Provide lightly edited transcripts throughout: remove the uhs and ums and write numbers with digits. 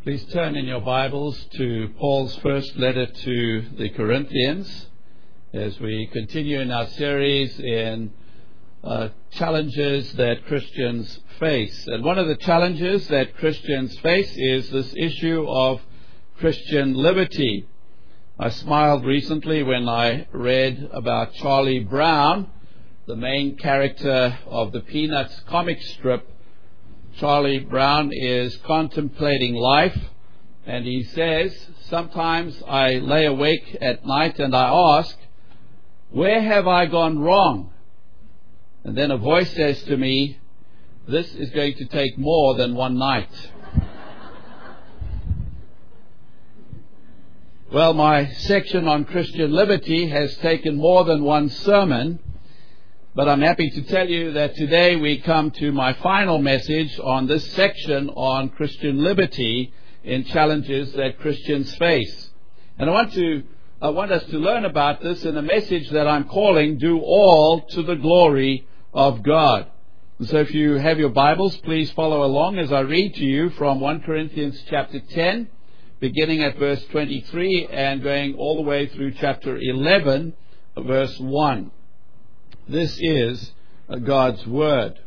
Please turn in your Bibles to Paul's first letter to the Corinthians as we continue in our series in challenges that Christians face. And one of the challenges that Christians face is this issue of Christian liberty. I smiled recently when I read about Charlie Brown, the main character of the Peanuts comic strip. Charlie Brown is contemplating life, and he says, "Sometimes I lay awake at night and I ask, where have I gone wrong? And then a voice says to me, this is going to take more than one night." Well, my section on Christian liberty has taken more than one sermon, but I'm happy to tell you that today we come to my final message on this section on Christian liberty in challenges that Christians face. And I want us to learn about this in a message that I'm calling, Do All to the Glory of God. And so if you have your Bibles, please follow along as I read to you from 1 Corinthians chapter 10, beginning at verse 23 and going all the way through chapter 11, verse 1. This is God's Word.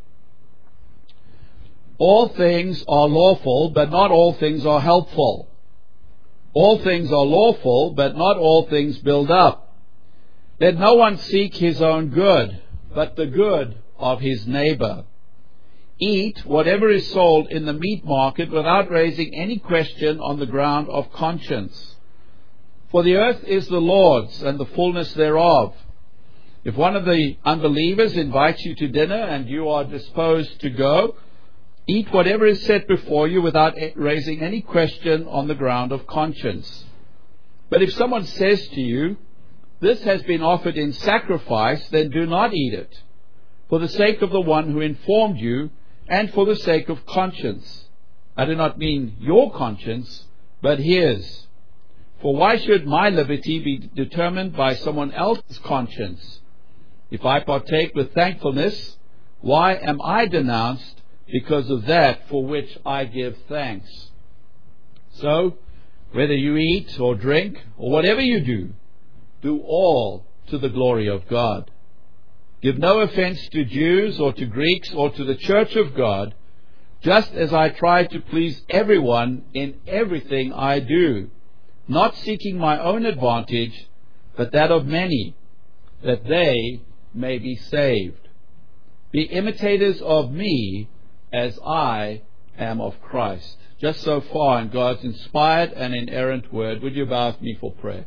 All things are lawful, but not all things are helpful. All things are lawful, but not all things build up. Let no one seek his own good, but the good of his neighbor. Eat whatever is sold in the meat market without raising any question on the ground of conscience. For the earth is the Lord's and the fullness thereof. If one of the unbelievers invites you to dinner and you are disposed to go, eat whatever is set before you without raising any question on the ground of conscience. But if someone says to you, this has been offered in sacrifice, then do not eat it, for the sake of the one who informed you and for the sake of conscience. I do not mean your conscience, but his. For why should my liberty be determined by someone else's conscience? If I partake with thankfulness, why am I denounced because of that for which I give thanks? So, whether you eat or drink or whatever you do all to the glory of God. Give no offense to Jews or to Greeks or to the church of God, just as I try to please everyone in everything I do, not seeking my own advantage, but that of many, that they may be saved. Be imitators of me as I am of Christ. Just so far in God's inspired and inerrant word. Would you bow with me for prayer?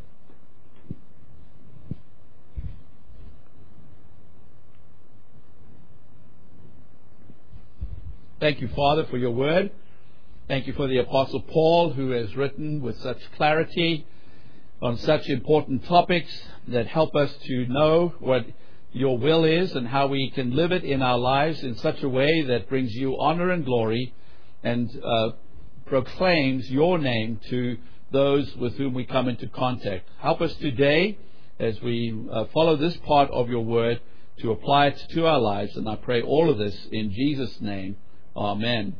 Thank you, Father, for your word. Thank you for the Apostle Paul, who has written with such clarity on such important topics that help us to know what your will is and how we can live it in our lives in such a way that brings you honor and glory and proclaims your name to those with whom we come into contact. Help us today as we follow this part of your word to apply it to our lives, and I pray all of this in Jesus' name. Amen.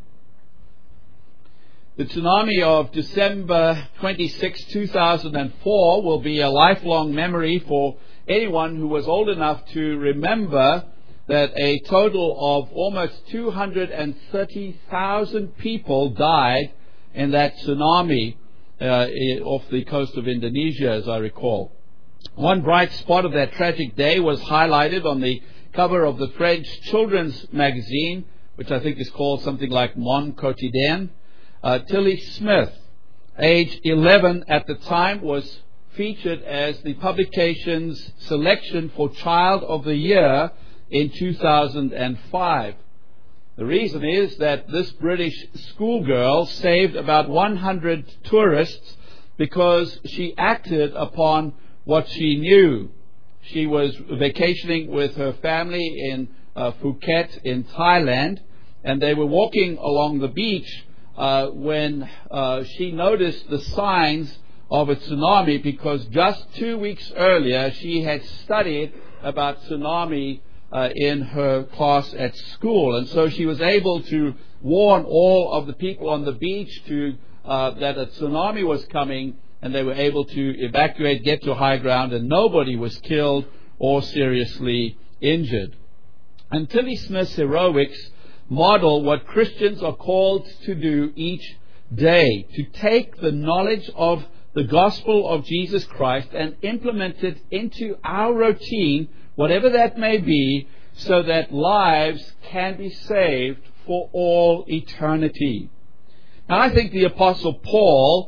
The tsunami of December 26, 2004 will be a lifelong memory for anyone who was old enough to remember that a total of almost 230,000 people died in that tsunami off the coast of Indonesia, as I recall. One bright spot of that tragic day was highlighted on the cover of the French children's magazine, which I think is called something like Mon Quotidien. Tilly Smith, age 11 at the time, was featured as the publication's selection for Child of the Year in 2005. The reason is that this British schoolgirl saved about 100 tourists because she acted upon what she knew. She was vacationing with her family in Phuket in Thailand, and they were walking along the beach when she noticed the signs of a tsunami, because just 2 weeks earlier she had studied about tsunami in her class at school, and so she was able to warn all of the people on the beach to that a tsunami was coming, and they were able to evacuate, get to high ground, and nobody was killed or seriously injured. And Tilly Smith's heroics model what Christians are called to do each day, to take the knowledge of the gospel of Jesus Christ and implement it into our routine, whatever that may be, so that lives can be saved for all eternity. Now, I think the Apostle Paul,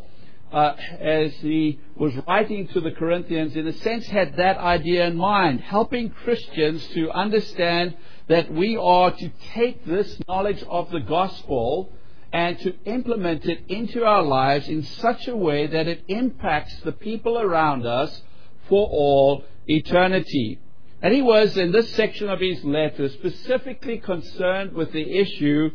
as he was writing to the Corinthians, in a sense had that idea in mind, helping Christians to understand that we are to take this knowledge of the gospel and to implement it into our lives in such a way that it impacts the people around us for all eternity. And he was, in this section of his letter, specifically concerned with the issue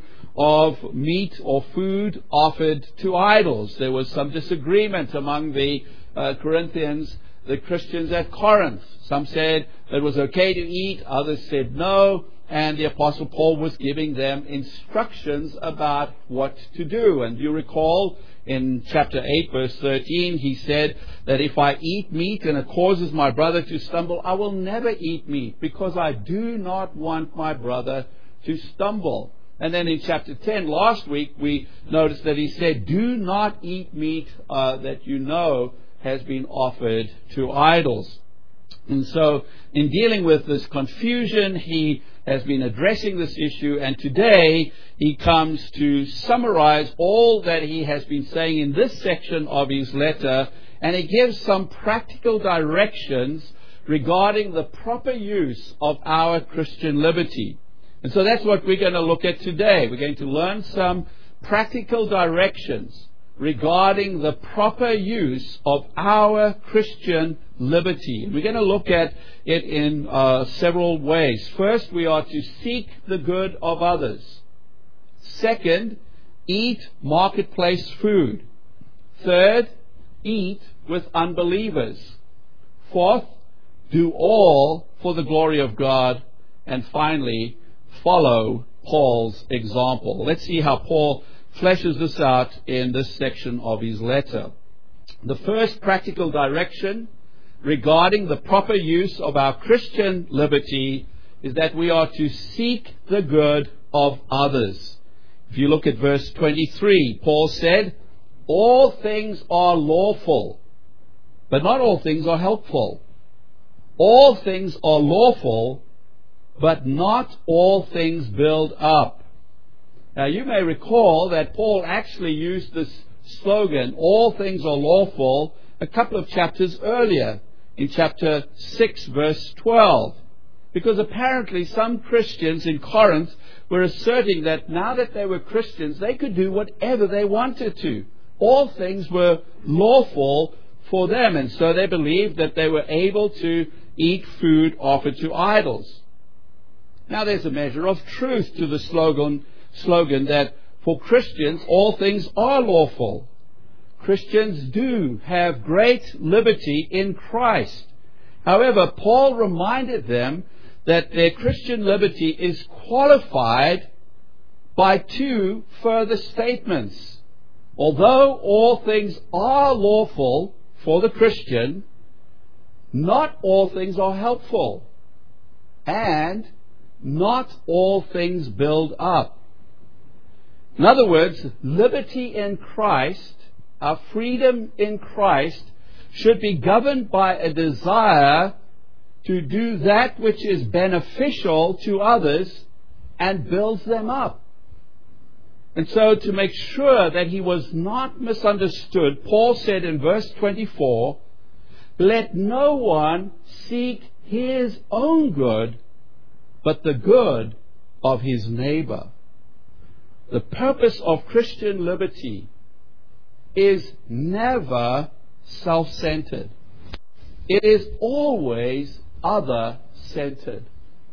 of meat or food offered to idols. There was some disagreement among the Corinthians, the Christians at Corinth. Some said it was okay to eat, others said no, and the Apostle Paul was giving them instructions about what to do. And you recall in chapter 8, verse 13, he said that if I eat meat and it causes my brother to stumble, I will never eat meat, because I do not want my brother to stumble. And then in chapter 10, last week, we noticed that he said, do not eat meat that you know has been offered to idols. And so, in dealing with this confusion, he has been addressing this issue, and today he comes to summarize all that he has been saying in this section of his letter, and he gives some practical directions regarding the proper use of our Christian liberty. And so that's what we're going to look at today. We're going to learn some practical directions regarding the proper use of our Christian liberty. We're going to look at it in several ways. First, we are to seek the good of others. Second, eat marketplace food. Third, eat with unbelievers. Fourth, do all for the glory of God. And finally, follow Paul's example. Let's see how Paul fleshes this out in this section of his letter. The first practical direction regarding the proper use of our Christian liberty is that we are to seek the good of others. If you look at verse 23, Paul said, all things are lawful, but not all things are helpful. All things are lawful, but not all things build up. Now, you may recall that Paul actually used this slogan, all things are lawful, a couple of chapters earlier, in chapter 6, verse 12. Because apparently some Christians in Corinth were asserting that now that they were Christians, they could do whatever they wanted to. All things were lawful for them, and so they believed that they were able to eat food offered to idols. Now, there's a measure of truth to the slogan that for Christians, all things are lawful. Christians do have great liberty in Christ. However, Paul reminded them that their Christian liberty is qualified by two further statements. Although all things are lawful for the Christian, not all things are helpful, and not all things build up. In other words, liberty in Christ, our freedom in Christ, should be governed by a desire to do that which is beneficial to others and builds them up. And so, to make sure that he was not misunderstood, Paul said in verse 24, let no one seek his own good, but the good of his neighbor. The purpose of Christian liberty is never self-centered. It is always other-centered.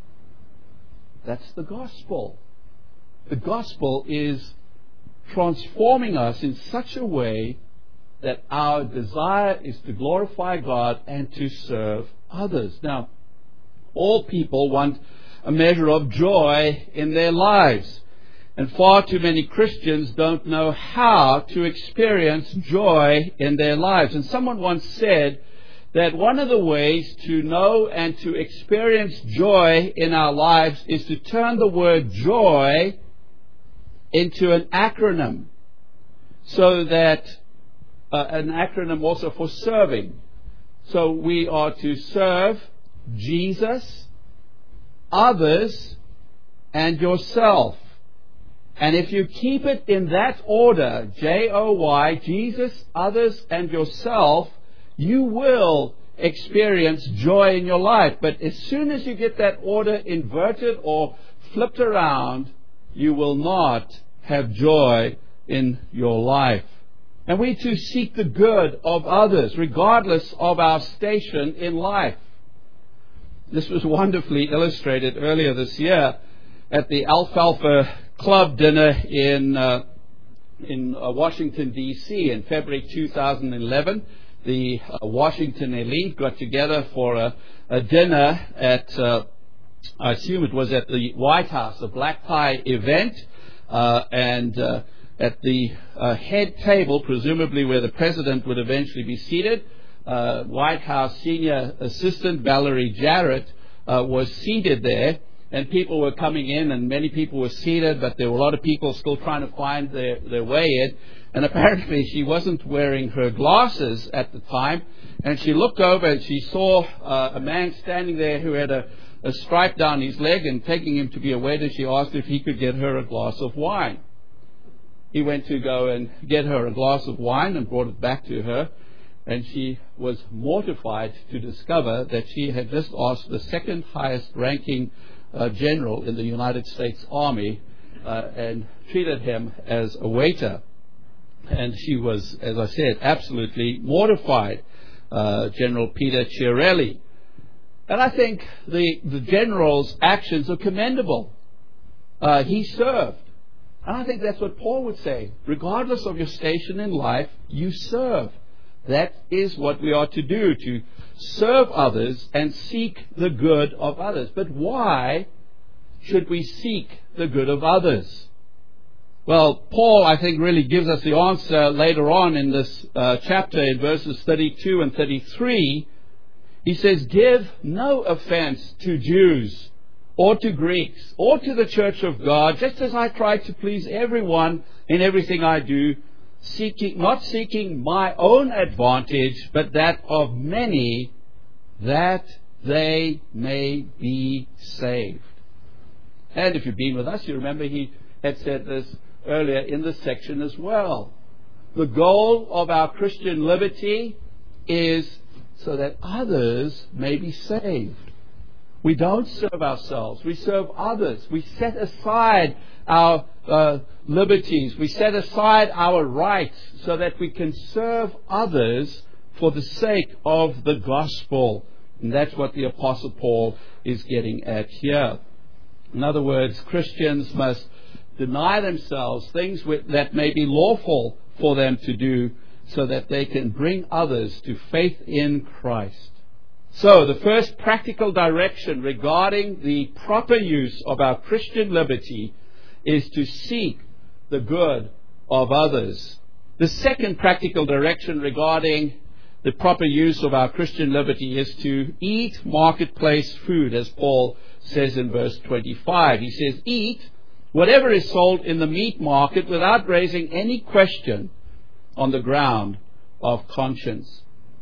That's the gospel. The gospel is transforming us in such a way that our desire is to glorify God and to serve others. Now, all people want a measure of joy in their lives. And far too many Christians don't know how to experience joy in their lives. And someone once said that one of the ways to know and to experience joy in our lives is to turn the word joy into an acronym. So that an acronym also for serving. So we are to serve Jesus, others, and yourself. And if you keep it in that order, J-O-Y, Jesus, others, and yourself, you will experience joy in your life. But as soon as you get that order inverted or flipped around, you will not have joy in your life. And we too seek the good of others, regardless of our station in life. This was wonderfully illustrated earlier this year at the Alfalfa Club dinner in Washington, D.C. in February 2011. The Washington elite got together for a dinner at, I assume it was at the White House, a black tie event, and at the head table, presumably where the president would eventually be seated, White House Senior Assistant Valerie Jarrett was seated there. And people were coming in, and many people were seated, but there were a lot of people still trying to find their way in. And apparently she wasn't wearing her glasses at the time. And she looked over and she saw a man standing there who had a stripe down his leg, and taking him to be a waiter, she asked if he could get her a glass of wine. He went to go and get her a glass of wine and brought it back to her. And she was mortified to discover that she had just asked the second highest ranking general in the United States Army and treated him as a waiter. And she was, as I said, absolutely mortified, General Peter Chiarelli. And I think the general's actions are commendable. He served. And I think that's what Paul would say. Regardless of your station in life, you serve. That is what we are to do, to serve others and seek the good of others. But why should we seek the good of others? Well, Paul, I think, really gives us the answer later on in this chapter in verses 32 and 33. He says, "Give no offense to Jews or to Greeks or to the church of God, just as I try to please everyone in everything I do, not seeking my own advantage, but that of many, that they may be saved." And if you've been with us, you remember he had said this earlier in this section as well. The goal of our Christian liberty is so that others may be saved. We don't serve ourselves. We serve others. We set aside our liberties. We set aside our rights so that we can serve others for the sake of the gospel. And that's what the Apostle Paul is getting at here. In other words, Christians must deny themselves things that may be lawful for them to do so that they can bring others to faith in Christ. So, the first practical direction regarding the proper use of our Christian liberty is to seek the good of others. The second practical direction regarding the proper use of our Christian liberty is to eat marketplace food, as Paul says in verse 25. He says, "Eat whatever is sold in the meat market without raising any question on the ground of conscience."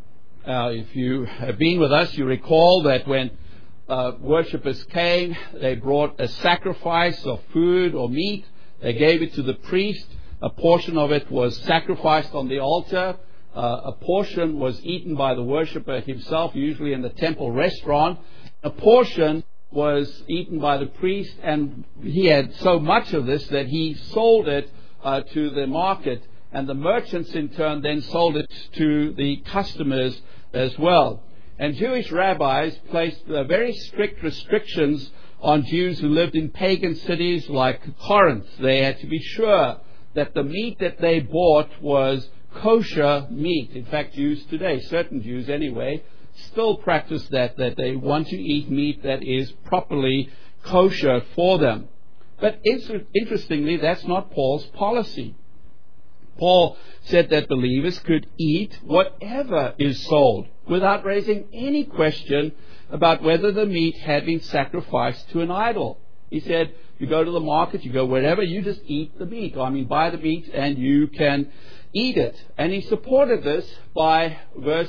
If you have been with us, you recall that when worshippers came, they brought a sacrifice of food or meat. They gave it to the priest. A portion of it was sacrificed on the altar. A portion was eaten by the worshipper himself, usually in the temple restaurant. A portion was eaten by the priest, and he had so much of this that he sold it to the market, and the merchants in turn then sold it to the customers as well. And Jewish rabbis placed very strict restrictions on Jews who lived in pagan cities like Corinth. They had to be sure that the meat that they bought was kosher meat. In fact, Jews today, certain Jews anyway, still practice that they want to eat meat that is properly kosher for them. But interestingly, that's not Paul's policy. Paul said that believers could eat whatever is sold without raising any question about whether the meat had been sacrificed to an idol. He said, you go to the market, you go wherever, you just eat the meat. Buy the meat and you can eat it. And he supported this by a verse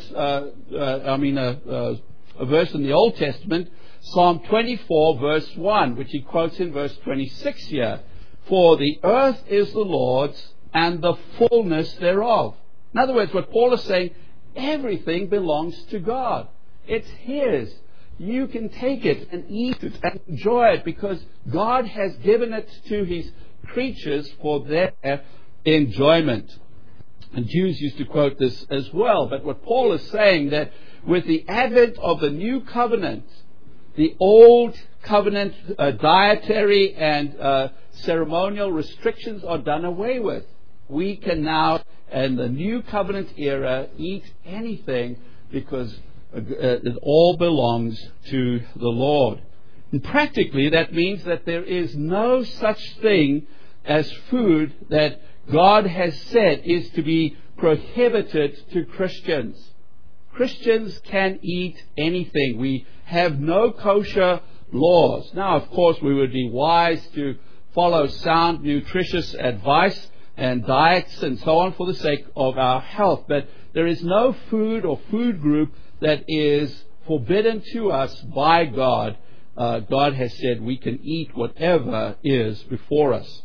in the Old Testament, Psalm 24, verse 1, which he quotes in verse 26 here. For the earth is the Lord's and the fullness thereof. In other words, what Paul is saying, everything belongs to God. It's His. You can take it and eat it and enjoy it because God has given it to His creatures for their enjoyment. And Jews used to quote this as well. But what Paul is saying, that with the advent of the new covenant, the old covenant dietary and ceremonial restrictions are done away with. We can now, in the new covenant era, eat anything because it all belongs to the Lord. And practically, that means that there is no such thing as food that God has said is to be prohibited to Christians. Christians can eat anything. We have no kosher laws. Now, of course, we would be wise to follow sound, nutritious advice and diets and so on for the sake of our health. But there is no food or food group that is forbidden to us by God. God has said we can eat whatever is before us.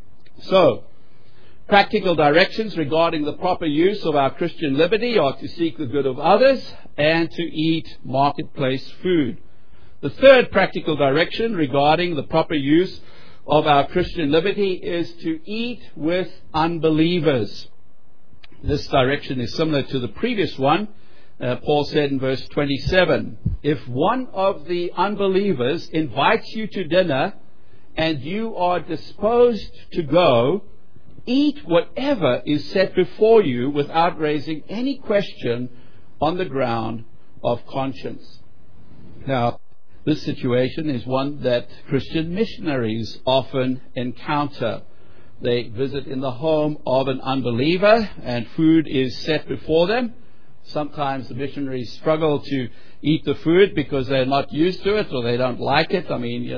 So, practical directions regarding the proper use of our Christian liberty are to seek the good of others and to eat marketplace food. The third practical direction regarding the proper use of our Christian liberty is to eat with unbelievers. This direction is similar to the previous one. Paul said in verse 27, if one of the unbelievers invites you to dinner and you are disposed to go, eat whatever is set before you without raising any question on the ground of conscience. Now, this situation is one that Christian missionaries often encounter. They visit in the home of an unbeliever and food is set before them. Sometimes the missionaries struggle to eat the food because they're not used to it or they don't like it.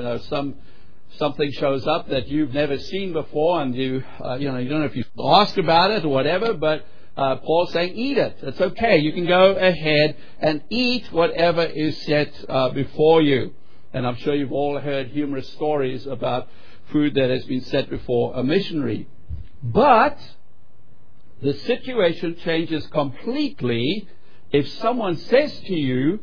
Something shows up that you've never seen before and you don't know if you ask about it or whatever, but Paul's saying eat it. It's okay. You can go ahead and eat whatever is set before you. And I'm sure you've all heard humorous stories about food that has been set before a missionary. But the situation changes completely if someone says to you,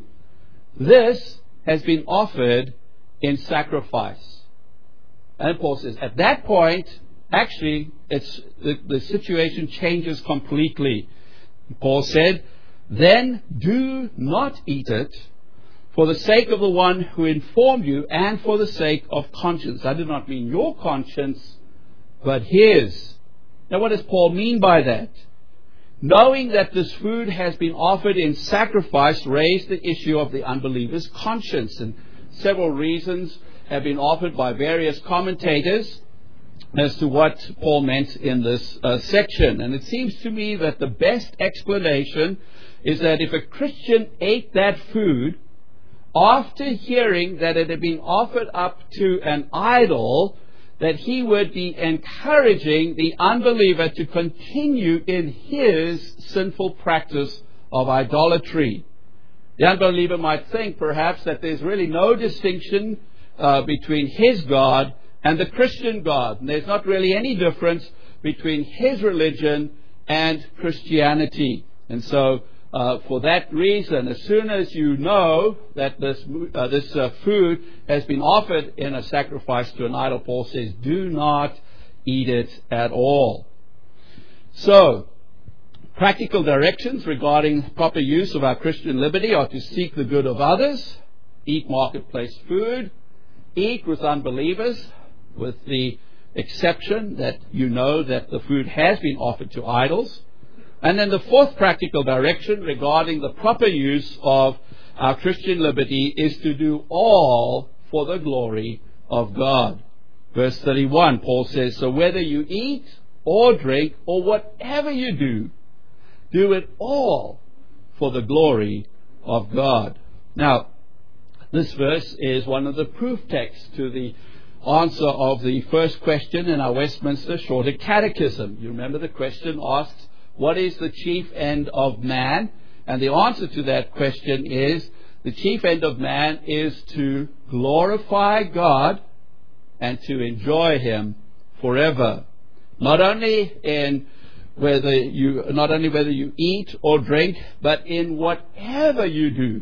this has been offered in sacrifice. And Paul says, at that point, actually, the situation changes completely. Paul said, then do not eat it for the sake of the one who informed you and for the sake of conscience. I do not mean your conscience, but his. Now, what does Paul mean by that? Knowing that this food has been offered in sacrifice raised the issue of the unbeliever's conscience. And several reasons have been offered by various commentators as to what Paul meant in this section. And it seems to me that the best explanation is that if a Christian ate that food after hearing that it had been offered up to an idol, that he would be encouraging the unbeliever to continue in his sinful practice of idolatry. The unbeliever might think perhaps that there's really no distinction between his God and the Christian God. And there's not really any difference between his religion and Christianity. And so, for that reason, as soon as you know that this food has been offered in a sacrifice to an idol, Paul says, do not eat it at all. So, practical directions regarding proper use of our Christian liberty are to seek the good of others, eat marketplace food, eat with unbelievers, with the exception that you know that the food has been offered to idols. And then the fourth practical direction regarding the proper use of our Christian liberty is to do all for the glory of God. Verse 31, Paul says, so whether you eat or drink or whatever you do, do it all for the glory of God. Now, this verse is one of the proof texts to the answer of the first question in our Westminster Shorter Catechism. You remember the question asks, what is the chief end of man? And the answer to that question is, the chief end of man is to glorify God and to enjoy Him forever. Not only whether you eat or drink, but in whatever you do,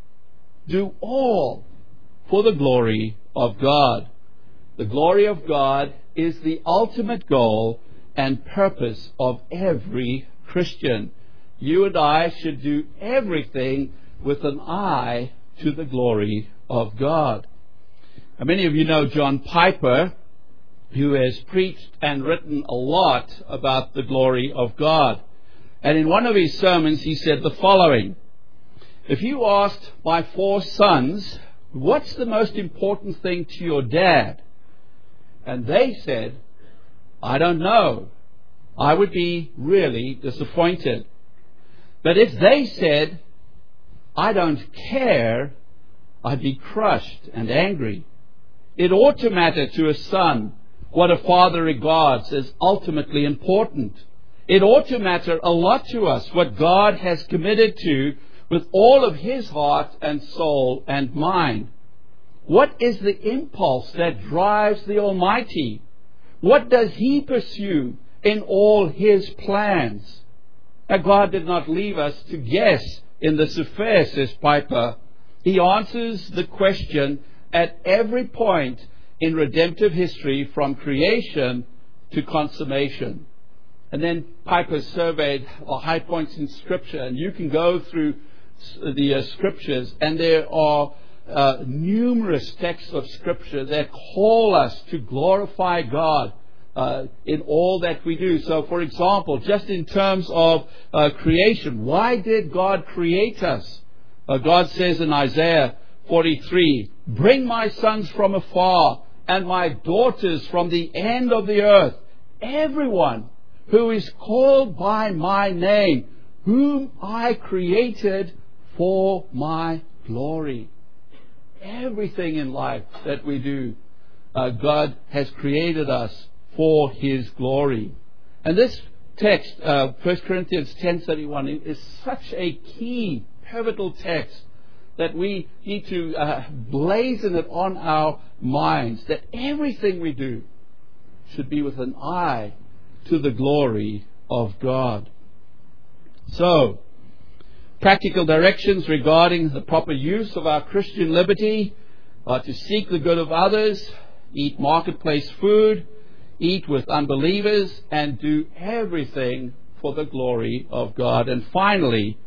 do all for the glory of God. The glory of God is the ultimate goal and purpose of every Christian. You and I should do everything with an eye to the glory of God. Now, many of you know John Piper, who has preached and written a lot about the glory of God. And in one of his sermons, he said the following: if you asked my 4 sons, what's the most important thing to your dad? And they said, I don't know, I would be really disappointed. But if they said, I don't care, I'd be crushed and angry. It ought to matter to a son what a father regards as ultimately important. It ought to matter a lot to us what God has committed to with all of His heart and soul and mind. What is the impulse that drives the Almighty? What does He pursue in all His plans? Now, God did not leave us to guess in this affair, says Piper. He answers the question at every point in redemptive history from creation to consummation. And then Piper surveyed the high points in Scripture, and you can go through the Scriptures, and there are numerous texts of Scripture that call us to glorify God in all that we do. So, for example, just in terms of creation, why did God create us? God says in Isaiah 43, bring my sons from afar and my daughters from the end of the earth, everyone who is called by my name, whom I created for my glory. Everything in life that we do, God has created us for His glory. And this text, 1 Corinthians 10:31, is such a key, pivotal text that we need to blazon it on our minds, that everything we do should be with an eye to the glory of God. So, practical directions regarding the proper use of our Christian liberty are to seek the good of others, eat marketplace food, eat with unbelievers, and do everything for the glory of God. And finally,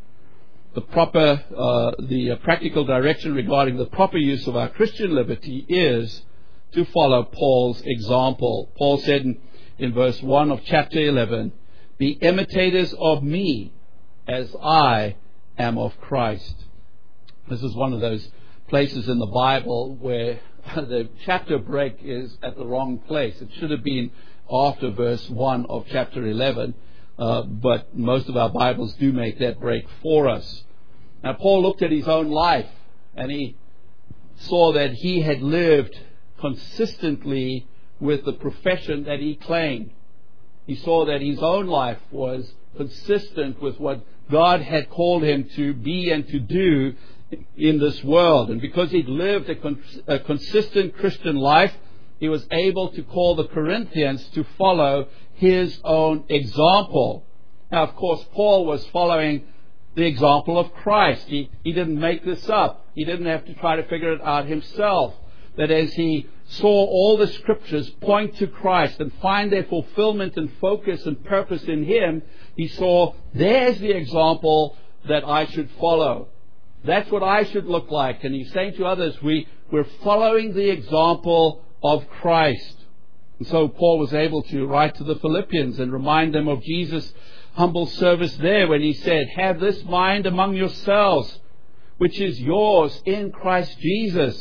the practical direction regarding the proper use of our Christian liberty is to follow Paul's example. Paul said in verse 1 of chapter 11, be imitators of me as I am of Christ. This is one of those places in the Bible where the chapter break is at the wrong place. It should have been after verse 1 of chapter 11, but most of our Bibles do make that break for us. Now, Paul looked at his own life, and he saw that he had lived consistently with the profession that he claimed. He saw that his own life was consistent with what God had called him to be and to do in this world. And because he'd lived a consistent Christian life, he was able to call the Corinthians to follow his own example. Now, of course, Paul was following the example of Christ. He didn't make this up. He didn't have to try to figure it out himself. That as he saw all the Scriptures point to Christ and find their fulfillment and focus and purpose in Him, he saw, there's the example that I should follow. That's what I should look like. And he's saying to others, we're following the example of Christ. And so Paul was able to write to the Philippians and remind them of Jesus' humble service there when he said, have this mind among yourselves, which is yours in Christ Jesus,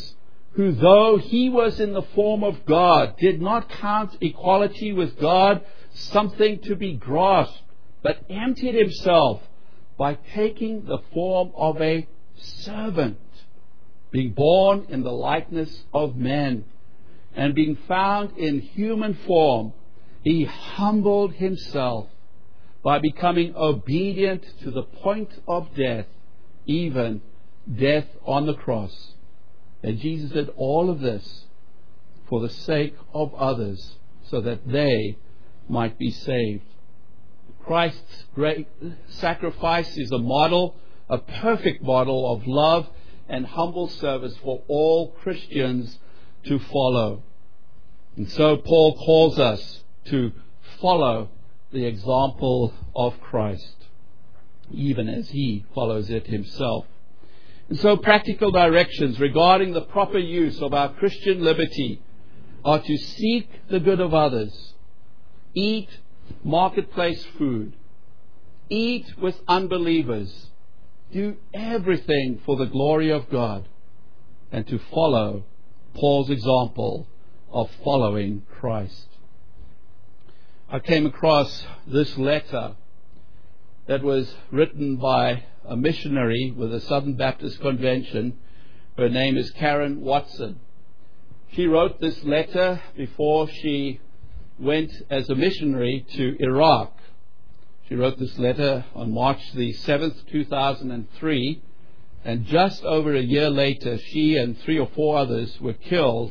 who though he was in the form of God, did not count equality with God something to be grasped, but emptied himself by taking the form of a servant, being born in the likeness of men, and being found in human form, he humbled himself by becoming obedient to the point of death, even death on the cross. And Jesus did all of this for the sake of others, so that they might be saved. Christ's great sacrifice is a model, a perfect model of love and humble service for all Christians to follow. And so Paul calls us to follow the example of Christ, even as he follows it himself. And so practical directions regarding the proper use of our Christian liberty are to seek the good of others, eat marketplace food, eat with unbelievers, do everything for the glory of God, and to follow Paul's example of following Christ. I came across this letter that was written by a missionary with the Southern Baptist Convention. Her name is Karen Watson. She wrote this letter before she went as a missionary to Iraq. She wrote this letter on March the 7th, 2003, and just over a year later, she and 3 or 4 others were killed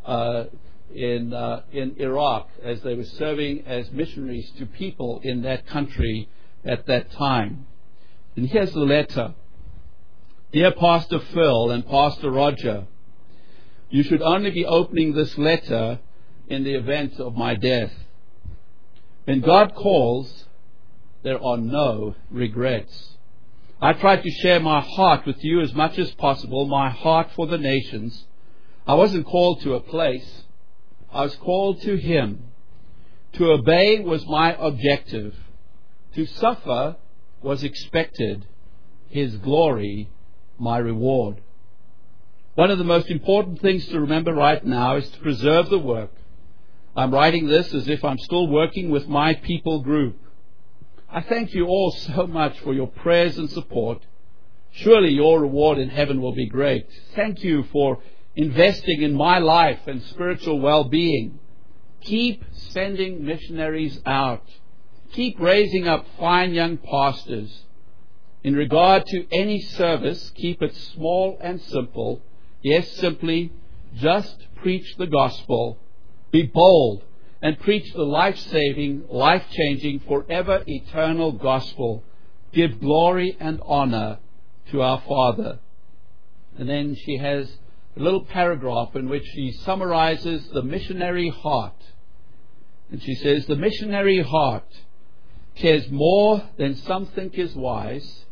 in Iraq as they were serving as missionaries to people in that country at that time. And here's the letter. Dear Pastor Phil and Pastor Roger, you should only be opening this letter in the event of my death. When God calls, there are no regrets. I try to share my heart with you as much as possible, my heart for the nations. I wasn't called to a place. I was called to Him. To obey was my objective. To suffer was expected. His glory, my reward. One of the most important things to remember right now is to preserve the work. I'm writing this as if I'm still working with my people group. I thank you all so much for your prayers and support. Surely your reward in heaven will be great. Thank you for investing in my life and spiritual well-being. Keep sending missionaries out. Keep raising up fine young pastors. In regard to any service, keep it small and simple. Yes, simply just preach the gospel. Be bold and preach the life-saving, life-changing, forever eternal gospel. Give glory and honor to our Father. And then she has a little paragraph in which she summarizes the missionary heart. And she says, the missionary heart cares more than some think is wise,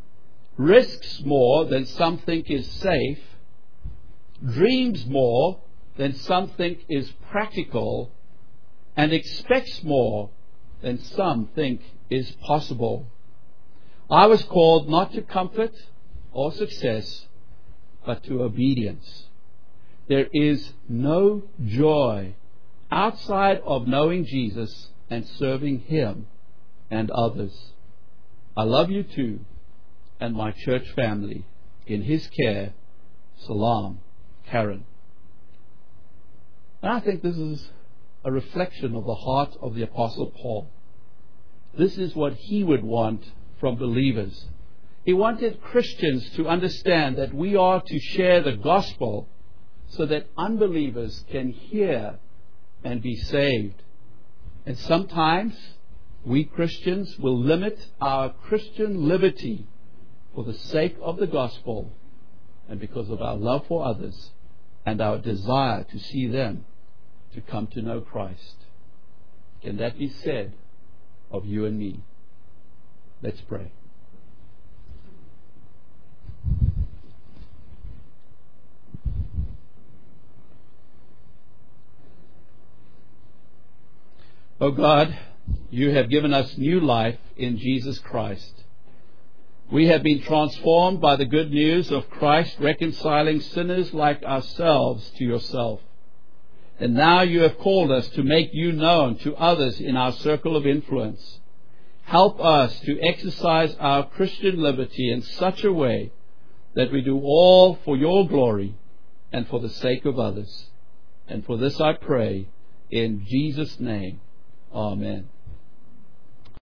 risks more than some think is safe, dreams more than some think is practical, and expects more than some think is possible. I was called not to comfort or success, but to obedience. There is no joy outside of knowing Jesus and serving Him and others. I love you too, and my church family. In His care, Salam, Karen. And I think this is a reflection of the heart of the Apostle Paul. This is what he would want from believers. He wanted Christians to understand that we are to share the gospel so that unbelievers can hear and be saved. And sometimes we Christians will limit our Christian liberty for the sake of the gospel and because of our love for others and our desire to see them to come to know Christ. Can that be said of you and me? Let's pray. Oh God, you have given us new life in Jesus Christ. We have been transformed by the good news of Christ reconciling sinners like ourselves to yourself. And now you have called us to make you known to others in our circle of influence. Help us to exercise our Christian liberty in such a way that we do all for your glory and for the sake of others. And for this I pray in Jesus' name. Amen.